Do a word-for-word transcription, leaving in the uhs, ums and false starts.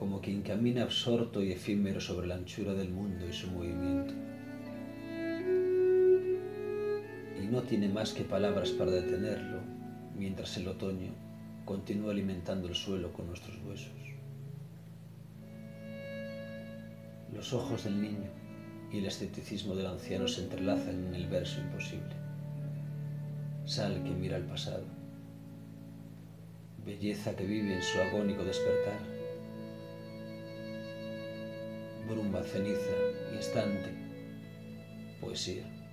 como quien camina absorto y efímero sobre la anchura del mundo y su movimiento. Y no tiene más que palabras para detenerlo, mientras el otoño continúa alimentando el suelo con nuestros huesos. Los ojos del niño y el escepticismo del anciano se entrelazan en el verso imposible. Sal que mira al pasado, belleza que vive en su agónico despertar. Bruma, ceniza, instante, poesía.